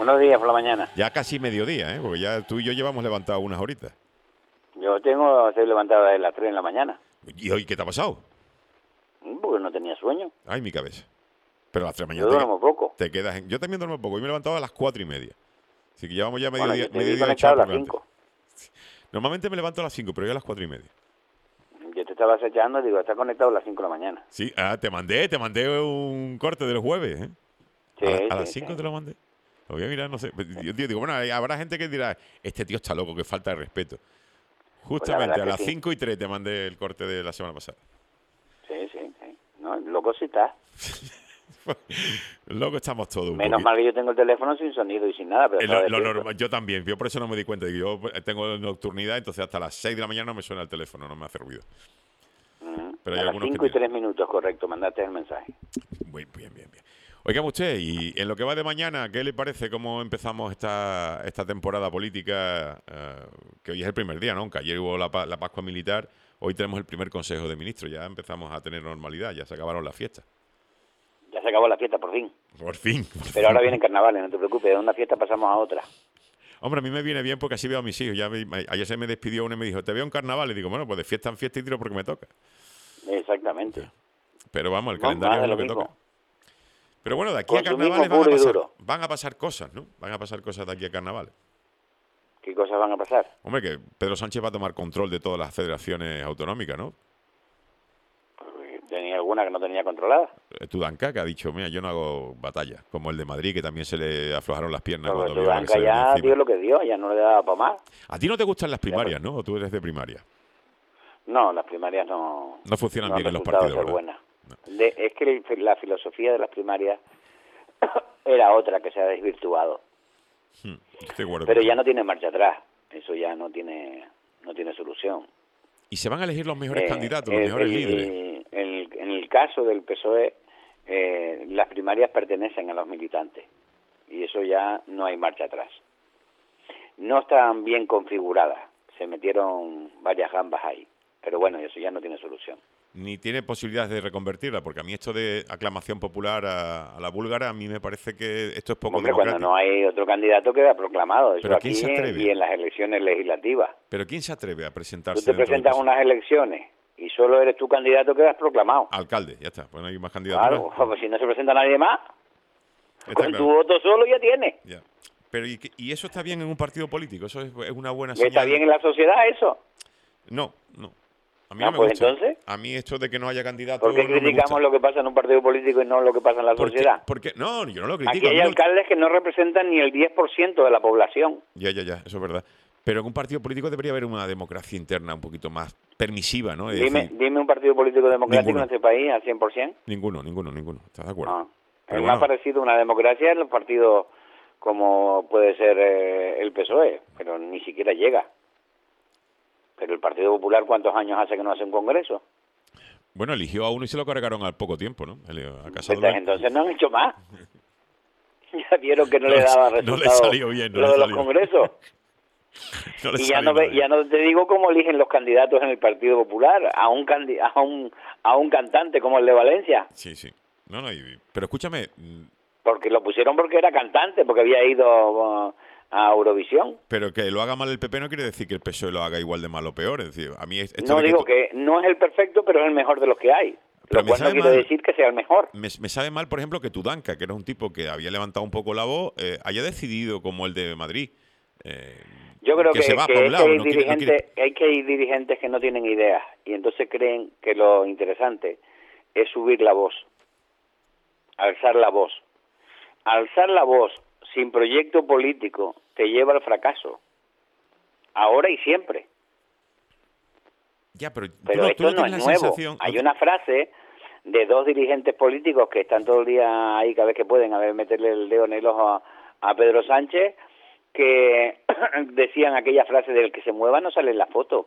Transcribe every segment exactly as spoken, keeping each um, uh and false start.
Buenos días por la mañana. Ya casi mediodía, ¿eh? Porque ya tú y yo llevamos levantado unas horitas. Yo tengo, estoy levantado a las tres de la mañana. ¿Y hoy qué te ha pasado? Porque no tenía sueño. Ay, mi cabeza. Pero a las tres de la Yo mañana duermo poco. te quedas en... Yo también duermo poco. Hoy me he levantado a las cuatro y media. Así que llevamos ya Bueno, mediodía, yo te vi mediodía conectado a las por delante. cinco. Normalmente me levanto a las cinco, pero yo a las cuatro y media. Yo te estaba acechando y digo, está conectado a las cinco de la mañana. Sí, ah, te mandé, te mandé un corte del jueves, ¿eh? Sí, a, la- a sí, las cinco sí. te lo mandé. Lo voy a mirar, no sé. Yo digo, bueno, habrá gente que dirá, este tío está loco, que falta de respeto. Justamente verdad a que las sí. cinco y tres te mandé el corte de la semana pasada. Sí, sí, sí. No, loco sí está. Loco estamos todos un Menos poquito. mal que yo tengo el teléfono sin sonido y sin nada, pero Eh, estaba Lo, lo despierto. normal, yo también, yo por eso no me di cuenta. Yo tengo nocturnidad, entonces hasta las seis de la mañana no me suena el teléfono, no me hace ruido. Ujú. Pero hay a las algunos que cinco y tienen. tres minutos, correcto, mandaste el mensaje. Muy bien, bien, bien. Oiga usted, y en lo que va de mañana, ¿qué le parece cómo empezamos esta, esta temporada política? Eh, que hoy es el primer día, ¿no? Aunque ayer hubo la, pa- la Pascua Militar, hoy tenemos el primer Consejo de Ministros, ya empezamos a tener normalidad, ya se acabaron las fiestas. Ya se acabó la fiesta por fin. Por fin. por Pero ahora fin. vienen carnavales, no te preocupes, de una fiesta pasamos a otra. Hombre, a mí me viene bien porque así veo a mis hijos. Ya me- me- ayer se me despidió uno y me dijo, te veo en carnaval. Y digo, bueno, pues de fiesta en fiesta y tiro porque me toca. Exactamente. Pero vamos, el No, calendario más de es lo lo que mismo. toca. Pero bueno, de aquí a Consumismo carnavales van a puro y pasar, duro. van a pasar cosas, ¿no? Van a pasar cosas de aquí a carnavales. ¿Qué cosas van a pasar? Hombre, que Pedro Sánchez va a tomar control de todas las federaciones autonómicas, ¿no? Pues, tenía alguna que no tenía controlada. Eh, Tudanca, que ha dicho, mira, yo no hago batalla, como el de Madrid, que también se le aflojaron las piernas Pero cuando vio la que Tudanca se le venía ya encima. dio lo que dio, ya no le daba para más. A ti no te gustan las primarias, ¿no? ¿O tú eres de primaria? No, las primarias no, No funcionan no han bien en los resultado partidos, ser ¿verdad? buenas. De- es que el- la filosofía de las primarias era otra que se ha desvirtuado. Hmm, estoy de acuerdo Pero contigo. ya no tiene marcha atrás. Eso ya no tiene no tiene solución. Y se van a elegir los mejores Eh, candidatos, los el- mejores el- líderes. el- en el caso del P S O E, eh, las primarias pertenecen a los militantes. Y eso ya no hay marcha atrás. No están bien configuradas. Se metieron varias gambas ahí. Pero bueno, eso ya no tiene solución. Ni tiene posibilidades de reconvertirla, porque a mí esto de aclamación popular a, a la búlgara, a mí me parece que esto es poco Hombre, cuando democrático. no hay otro candidato queda proclamado. Eso Pero ¿quién aquí se atreve? y en las elecciones legislativas. Pero ¿quién se atreve a Tú presentarse te dentro del presentas a P S O E? unas elecciones y solo eres tu candidato, quedas proclamado. Alcalde, ya está, pues no hay más candidaturas. Claro, pues si no se presenta nadie más, Está con claro. tu voto solo ya tienes. Ya. Pero ¿y, qué- y eso está bien en un partido político? ¿Eso es, es una buena señal? ¿Está bien en la sociedad eso? No, no. A mí Ah, no me pues gusta. entonces. A mí esto de que no haya candidato ¿Por qué no me criticamos gusta. lo que pasa en un partido político y no lo que pasa en la ¿Por qué? sociedad? Porque no, yo no lo critico. Aquí a mí hay no- alcaldes que no representan ni el diez por ciento de la población. Ya, ya, ya, eso es verdad. Pero en un partido político debería haber una democracia interna un poquito más permisiva, ¿no? Es Dime, decir, dime un partido político democrático Ninguno. en este país al cien por ciento. ninguno, ninguno, ninguno. ¿Estás de acuerdo? Ah. Pero Es bueno, más parecido a una democracia en los partidos como puede ser eh, el P S O E, pero ni siquiera llega. Pero el Partido Popular, ¿cuántos años hace que no hace un congreso? bueno, eligió a uno y se lo cargaron al poco tiempo, ¿no? El- A Casado Entonces, le- entonces no han hecho más. Ya vieron que no, No le le- daba no le resultado salió bien, no lo le de los salió. congresos. no le Y ya salió no, ve- nada ya bien. no te digo cómo eligen los candidatos en el Partido Popular, a un, candi- a un, a un cantante como el de Valencia, Sí, sí. No, no, y- pero escúchame, mm, porque lo pusieron porque era cantante, porque había ido uh, a Eurovisión. pero que lo haga mal el P P no quiere decir que el P S O E lo haga igual de mal o peor. Es decir, a mí es- esto No de que digo tú- que no es el perfecto, pero es el mejor de los que hay. Pero Lo me cual no sabe quiere mal. decir que sea el mejor. Me, me sabe mal, por ejemplo, que Tudanca, que era un tipo que había levantado un poco la voz, eh, haya decidido como el de Madrid. eh, Yo creo que, se va que por un es lado, que hay, no quiere- no quiere- dirigentes, hay que hay dirigentes que no tienen ideas y entonces creen que lo interesante es subir la voz, alzar la voz. Alzar la voz sin proyecto político te lleva al fracaso, ahora y siempre. Ya, pero, tú Pero no, tú esto no no, tienes es la nuevo. sensación- Hay no- una frase de dos dirigentes políticos que están todo el día ahí cada vez que pueden a ver meterle el dedo en el ojo a, a Pedro Sánchez, que decían aquella frase del que se mueva no sale en la foto.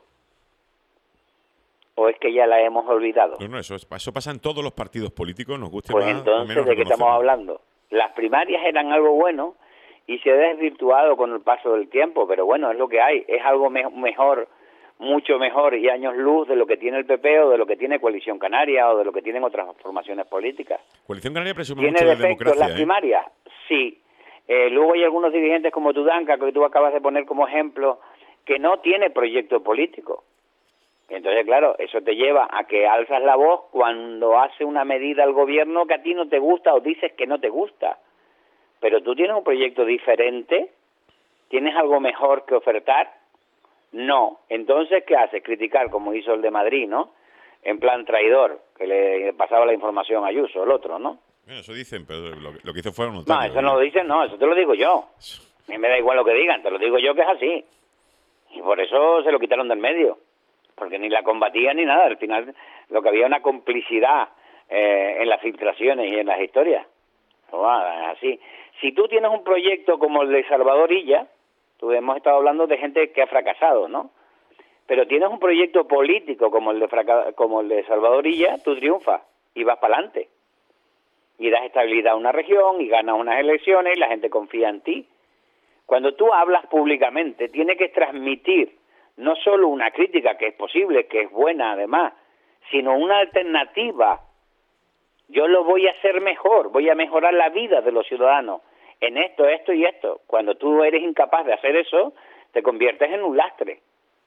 ¿O es que ya la hemos olvidado? No, no, eso, es- eso pasa en todos los partidos políticos, nos guste Pues más o entonces, menos ¿de qué estamos reconocerlo. hablando? Las primarias eran algo bueno y se ha desvirtuado con el paso del tiempo, pero bueno, es lo que hay. Es algo me- mejor, mucho mejor y años luz de lo que tiene el P P o de lo que tiene Coalición Canaria o de lo que tienen otras formaciones políticas. Coalición Canaria presume ¿Tiene mucho de defectos democracia, las ¿eh? primarias? Sí. Eh, luego hay algunos dirigentes como Tudanca, que tú acabas de poner como ejemplo, que no tiene proyecto político. Entonces, claro, eso te lleva a que alzas la voz cuando hace una medida el gobierno que a ti no te gusta o dices que no te gusta. Pero tú tienes un proyecto diferente, tienes algo mejor que ofertar. No. Entonces, ¿qué haces? Criticar, como hizo el de Madrid, ¿no? En plan traidor, que le pasaba la información a Ayuso, el otro, ¿no? Bueno, eso dicen, pero lo, lo que hizo fue un No, eso no lo dicen, no, eso te lo digo yo. A mí me da igual lo que digan, te lo digo yo que es así. Y por eso se lo quitaron del medio, porque ni la combatían ni nada. Al final lo que había una complicidad eh, en las filtraciones y en las historias. Ah, así. Si tú tienes un proyecto como el de Salvador Illa, tú hemos estado hablando de gente que ha fracasado, ¿no? Pero tienes un proyecto político como el de fraca como el de Salvador Illa, tú triunfas y vas para adelante. Y das estabilidad a una región y ganas unas elecciones y la gente confía en ti. Cuando tú hablas públicamente, tienes que transmitir no solo una crítica, que es posible, que es buena además, sino una alternativa. Yo lo voy a hacer mejor, voy a mejorar la vida de los ciudadanos en esto, esto y esto. Cuando tú eres incapaz de hacer eso, te conviertes en un lastre.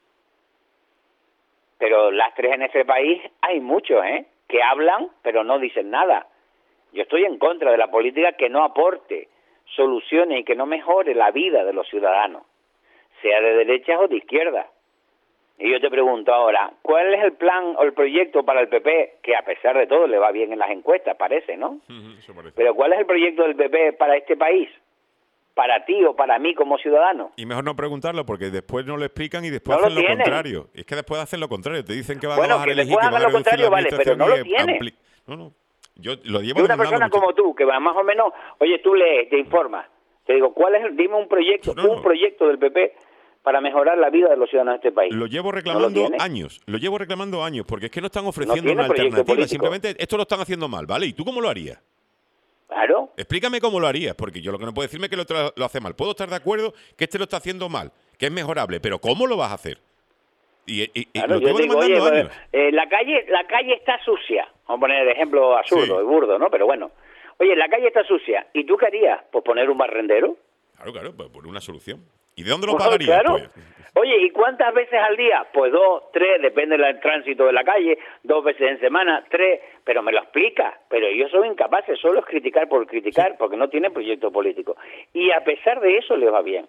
Pero lastres en ese país hay muchos, ¿eh? Que hablan, pero no dicen nada. Yo estoy en contra de la política que no aporte soluciones y que no mejore la vida de los ciudadanos, sea de derechas o de izquierdas. Y yo te pregunto ahora, ¿cuál es el plan o el proyecto para el P P, que a pesar de todo le va bien en las encuestas, parece, ¿no? Eso parece. Pero ¿cuál es el proyecto del P P para este país? Para ti o para mí como ciudadano. Y mejor no preguntarlo, porque después no lo explican y después no hacen lo lo contrario. Es que después hacen lo contrario. Te dicen que van bueno, a bajar que el I G I, después que van a hagan lo reducir la contrario, vale, pero administración no lo y tienen. ampli... No, no. Yo lo llevo Y una persona mucho. como tú, que va más o menos, oye, tú lees, te informas. Te digo, ¿cuál es el, dime un proyecto, No, no. un proyecto del P P para mejorar la vida de los ciudadanos de este país? Lo llevo ¿No reclamando lo años, lo llevo reclamando años, porque es que no están ofreciendo tiene una proyecto alternativa. político. Simplemente esto lo están haciendo mal, ¿vale? ¿Y tú cómo lo harías? Claro. Explícame cómo lo harías, porque yo lo que no puedo decirme es que el otro lo hace mal. Puedo estar de acuerdo que este lo está haciendo mal, que es mejorable, pero ¿cómo lo vas a hacer? Y, y, y Claro, lo yo llevo digo, demandando oye, años. eh, la calle, la calle está sucia. Vamos a poner el ejemplo absurdo Sí. y burdo, ¿no? Pero bueno. Oye, la calle está sucia. ¿Y tú qué harías? Pues poner un barrendero. Claro, claro, pues por una solución. ¿Y de dónde lo Pues, pagarías? claro. Pues, Oye, ¿y cuántas veces al día? Pues dos, tres, depende del tránsito de la calle, dos veces en semana, tres, pero me lo explica. Pero ellos son incapaces, solo es criticar por criticar, porque no tienen proyecto político. Y a pesar de eso les va bien,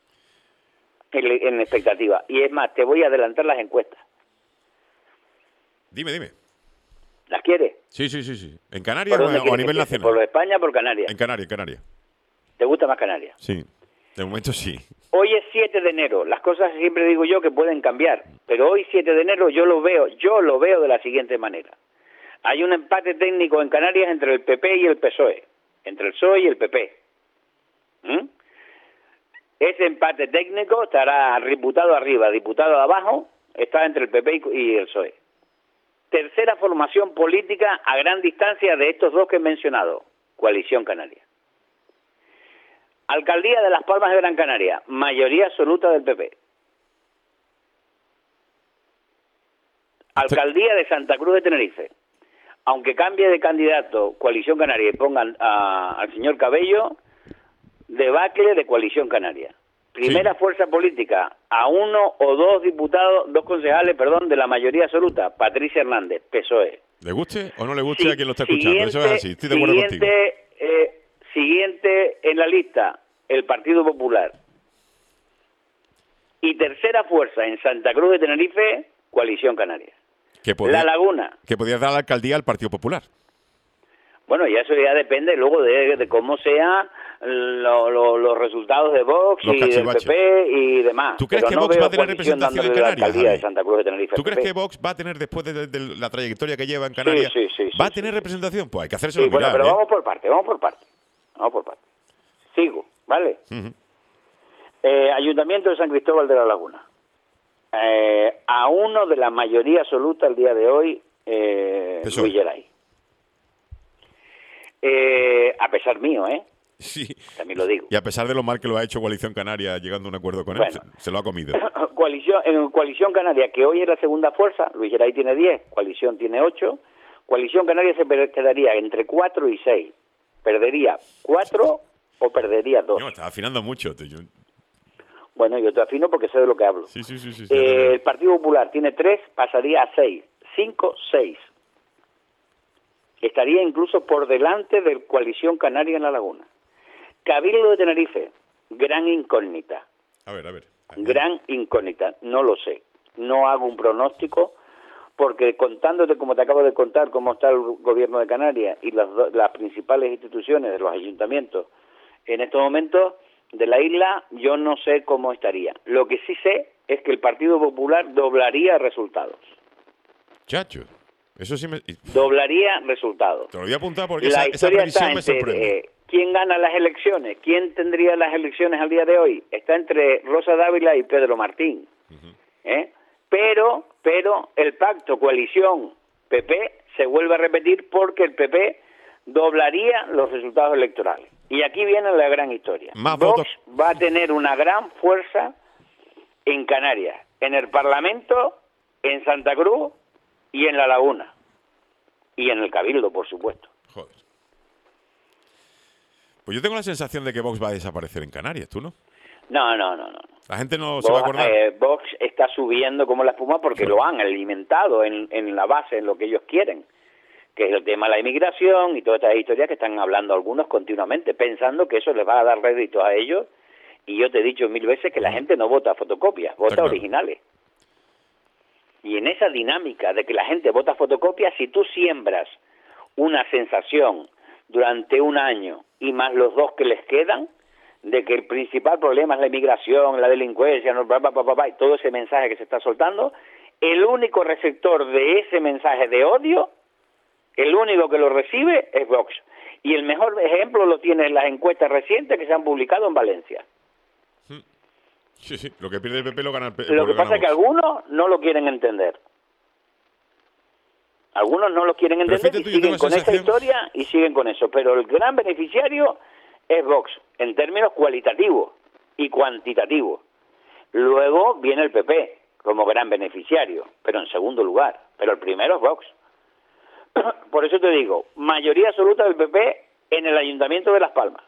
en, en expectativa. Y es más, te voy a adelantar las encuestas. dime, dime. ¿Las quieres? Sí, sí, sí, sí. ¿En Canarias ¿Por o, dónde o a quieres nivel que empiece? nacional? ¿Por España o por Canarias? En Canarias, en Canarias. ¿Te gusta más Canarias? Sí, de momento sí. Hoy es siete de enero, las cosas siempre digo yo que pueden cambiar, pero hoy siete de enero yo lo veo, yo lo veo de la siguiente manera. Hay un empate técnico en Canarias entre el P P y el P S O E, entre el P S O E y el P P. ¿Mm? Ese empate técnico estará diputado arriba, diputado abajo, está entre el P P y el P S O E. Tercera formación política a gran distancia de estos dos que he mencionado, Coalición Canaria. Alcaldía de Las Palmas de Gran Canaria, mayoría absoluta del P P. Alcaldía de Santa Cruz de Tenerife. Aunque cambie de candidato Coalición Canaria y pongan a, al señor Cabello, debacle de Coalición Canaria. Primera sí. Fuerza política, a uno o dos diputados, dos concejales, perdón, de la mayoría absoluta, Patricia Hernández, P S O E. ¿Le guste o no le guste sí, a quien lo está escuchando? Siguiente, Eso es así, estoy de acuerdo siguiente, contigo. Eh, Siguiente en la lista, el Partido Popular. Y tercera fuerza en Santa Cruz de Tenerife, Coalición Canaria. Que podía, La Laguna. Que podía dar la alcaldía al Partido Popular. Bueno, y eso ya depende luego de, de cómo sean lo, lo, los resultados de Vox los y del P P y demás. ¿Tú crees Pero que no Vox veo va a tener coalición representación en dándole la Canarias, alcaldía Javi? de Santa Cruz de Tenerife ¿Tú al P crees P? que Vox va a tener, después de, de, de la trayectoria que lleva en Canarias, sí, sí, sí, va a sí, tener sí. representación? Pues hay que hacérselo Sí, bueno, mirar, pero ¿eh? vamos por parte, vamos por parte. Vamos por parte. Sigo, ¿vale? Uh-huh. eh, Ayuntamiento de San Cristóbal de la Laguna. Eh, a uno de la mayoría absoluta el día de hoy, eh, Luis Geray. Eh, a pesar mío, ¿eh? Sí. También lo digo. Y a pesar de lo mal que lo ha hecho Coalición Canaria llegando a un acuerdo con bueno, él, se, se lo ha comido. Coalición, en Coalición Canaria, que hoy es la segunda fuerza, Luis Geray tiene diez, Coalición tiene ocho, Coalición Canaria se quedaría entre cuatro y seis. Perdería cuatro o perdería dos. No, estás afinando mucho. Te, yo... Bueno, yo te afino porque sé de lo que hablo. Sí, sí, sí. sí, sí eh, el Partido Popular tiene tres, pasaría a seis. Cinco, seis. Estaría incluso por delante de Coalición Canaria en La Laguna. Cabildo de Tenerife, gran incógnita. A ver, a ver. Gran incógnita, no lo sé. No hago un pronóstico, porque contándote, como te acabo de contar, cómo está el gobierno de Canarias y las, las principales instituciones de los ayuntamientos en estos momentos de la isla, yo no sé cómo estaría. Lo que sí sé es que el Partido Popular doblaría resultados. Chacho, eso sí me... Doblaría resultados. Te lo voy a apuntar porque la esa, esa previsión me entre, sorprende. Eh, ¿Quién gana las elecciones? ¿Quién tendría las elecciones al día de hoy? Está entre Rosa Dávila y Pedro Martín. Uh-huh. ¿Eh? Pero, pero el pacto coalición P P se vuelve a repetir porque el P P doblaría los resultados electorales. Y aquí viene la gran historia. Más Vox votos. va a tener una gran fuerza en Canarias, en el Parlamento, en Santa Cruz y en La Laguna. Y en el Cabildo, por supuesto. Joder. Pues yo tengo la sensación de que Vox va a desaparecer en Canarias, ¿tú no? No, no, no, no. La gente no Vox, se va a acordar. Eh, Vox está subiendo como la espuma porque sí. lo han alimentado en, en la base, en lo que ellos quieren, que es el tema de la inmigración y todas estas historias que están hablando algunos continuamente, pensando que eso les va a dar rédito a ellos. Y yo te he dicho mil veces que la gente no vota fotocopias, vota claro. originales. Y en esa dinámica de que la gente vota fotocopias, si tú siembras una sensación durante un año y más los dos que les quedan, de que el principal problema es la inmigración, la delincuencia, no, bla, bla, bla, bla, y todo ese mensaje que se está soltando, el único receptor de ese mensaje de odio, el único que lo recibe es Vox. Y el mejor ejemplo lo tienen las encuestas recientes que se han publicado en Valencia. Sí, sí, lo que pierde el P P lo gana el P P. Lo que pasa es que algunos no lo quieren entender. Algunos no lo quieren entender y siguen con esta historia y siguen con eso. Pero el gran beneficiario es Vox, en términos cualitativos y cuantitativos. Luego viene el P P como gran beneficiario, pero en segundo lugar. Pero el primero es Vox. Por eso te digo, mayoría absoluta del P P en el Ayuntamiento de Las Palmas.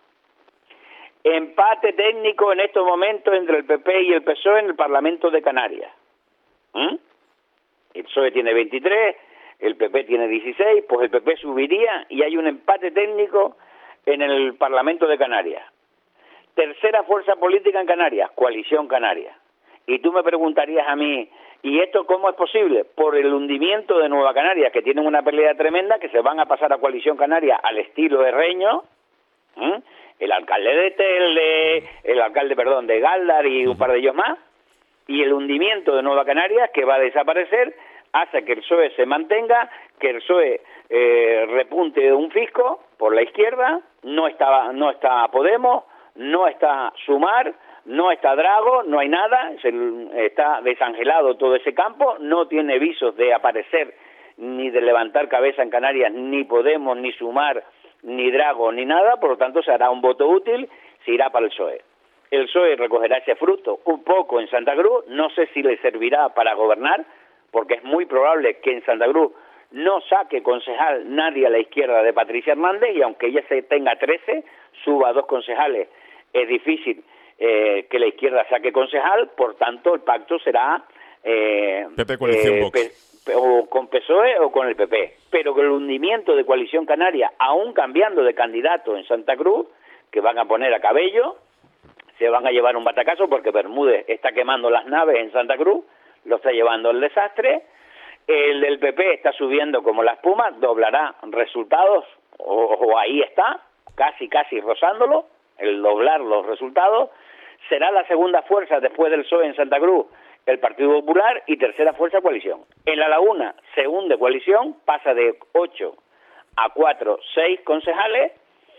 Empate técnico en estos momentos entre el P P y el P S O E en el Parlamento de Canarias. ¿Mm? El P S O E tiene veintitrés, el P P tiene dieciséis, pues el P P subiría y hay un empate técnico en el Parlamento de Canarias. Tercera fuerza política en Canarias, Coalición Canaria. Y tú me preguntarías a mí, ¿y esto cómo es posible? Por el hundimiento de Nueva Canarias, que tienen una pelea tremenda, que se van a pasar a Coalición Canaria al estilo de Reño. ¿Mm? El alcalde de Telde, el alcalde, perdón, de Galdar y un par de ellos más, y el hundimiento de Nueva Canarias, que va a desaparecer, hace que el P S O E se mantenga, que el P S O E eh, repunte de un fisco por la izquierda, no está, no está Podemos, no está Sumar, no está Drago, no hay nada, se, está desangelado todo ese campo, no tiene visos de aparecer ni de levantar cabeza en Canarias, ni Podemos, ni Sumar, ni Drago, ni nada, por lo tanto se hará un voto útil, se irá para el P S O E. El P S O E recogerá ese fruto un poco en Santa Cruz, no sé si le servirá para gobernar, porque es muy probable que en Santa Cruz no saque concejal nadie a la izquierda de Patricia Hernández, y aunque ella se tenga trece, suba a dos concejales, es difícil eh, que la izquierda saque concejal, por tanto el pacto será eh, P P Coalición eh, Vox. o con P S O E o con el P P, pero que el hundimiento de Coalición Canaria, aún cambiando de candidato en Santa Cruz, que van a poner a Cabello, se van a llevar un batacazo porque Bermúdez está quemando las naves en Santa Cruz, lo está llevando al desastre, el del P P está subiendo como la espuma, doblará resultados, o, o ahí está, casi casi rozándolo, el doblar los resultados, será la segunda fuerza después del P S O E en Santa Cruz, el Partido Popular, y tercera fuerza Coalición. En La Laguna se hunde Coalición, pasa de ocho a cuatro, seis concejales,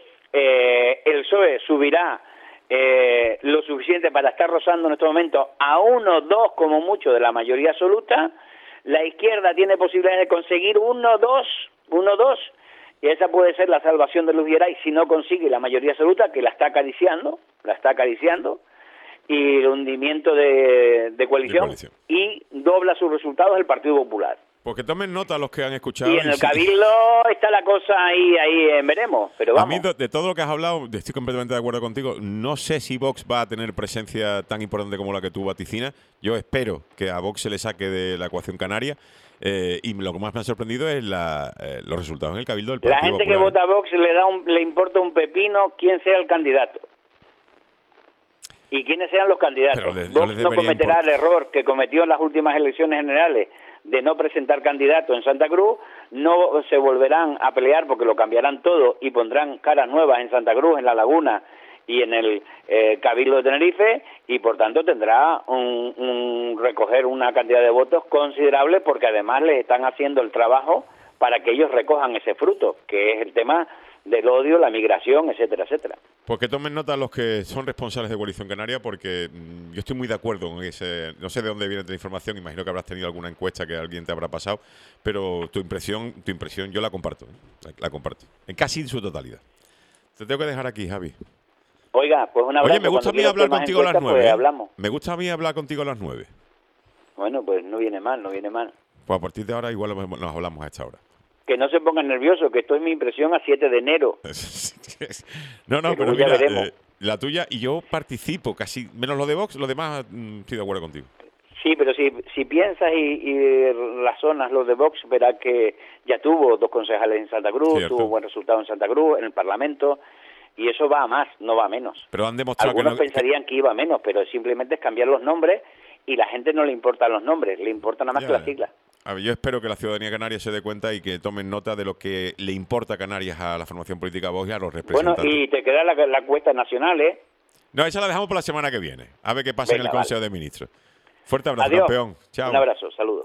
eh, el P S O E subirá eh, lo suficiente para estar rozando en este momento a uno, dos como mucho de la mayoría absoluta, la izquierda tiene posibilidades de conseguir uno, dos, uno, dos, y esa puede ser la salvación de Luz Geray si no consigue la mayoría absoluta, que la está acariciando, la está acariciando, y el hundimiento de, de, coalición, de coalición, y dobla sus resultados el Partido Popular. Pues que tomen nota los que han escuchado. Y en el sí. Cabildo está la cosa ahí, ahí en veremos, pero vamos. A mí, de, de todo lo que has hablado, estoy completamente de acuerdo contigo. No sé si Vox va a tener presencia tan importante como la que tú vaticinas. Yo espero que a Vox se le saque de la ecuación canaria. Eh, y lo que más me ha sorprendido es la, eh, los resultados en el Cabildo del Partido La gente Popular. que vota a Vox le, da un, le importa un pepino quién sea el candidato. Y quiénes sean los candidatos. Pero les- Vox les no debería cometerá importar. el error que cometió en las últimas elecciones generales de no presentar candidato en Santa Cruz. No se volverán a pelear porque lo cambiarán todo y pondrán caras nuevas en Santa Cruz, en La Laguna y en el eh, Cabildo de Tenerife, y por tanto tendrá un, un recoger una cantidad de votos considerable, porque además les están haciendo el trabajo para que ellos recojan ese fruto, que es el tema del odio, la migración, etcétera, etcétera. Pues que tomen nota los que son responsables de Coalición Canaria, porque mmm, yo estoy muy de acuerdo con ese. No sé de dónde viene la información, imagino que habrás tenido alguna encuesta que alguien te habrá pasado, pero tu impresión, tu impresión yo la comparto, ¿eh? la, la comparto, en casi su totalidad. Te tengo que dejar aquí, Javi. Oiga, pues un abrazo. Oye, me gusta a mí Cuando hablar quieras contigo a las temas nueve. encuestas, pues ¿eh? hablamos. Me gusta a mí hablar contigo a las nueve. Bueno, pues no viene mal, no viene mal. Pues a partir de ahora igual nos hablamos a esta hora. Que no se pongan nerviosos, que esto es mi impresión a siete de enero. no, no, Pero pero ya mira, veremos. eh, la tuya y yo participo casi, menos lo de Vox, lo demás mm, estoy de acuerdo contigo. Sí, pero si, si piensas y, y razonas lo de Vox, verás que ya tuvo dos concejales en Santa Cruz, Cierto. tuvo buen resultado en Santa Cruz, en el Parlamento, y eso va a más, no va a menos. Pero han demostrado Algunos que no, pensarían que iba a menos, pero simplemente es cambiar los nombres, y la gente no le importan los nombres, le importa nada más Ya, que las ya. siglas. A ver, yo espero que la ciudadanía canaria se dé cuenta y que tomen nota de lo que le importa a Canarias a la formación política Vox y a los Bueno, representantes. y te queda la, la encuesta nacional, ¿eh? No, esa la dejamos para la semana que viene. A ver qué pasa Venga, en el vale. Consejo de Ministros. Fuerte abrazo, Adiós. campeón. Chao. Un abrazo, saludos.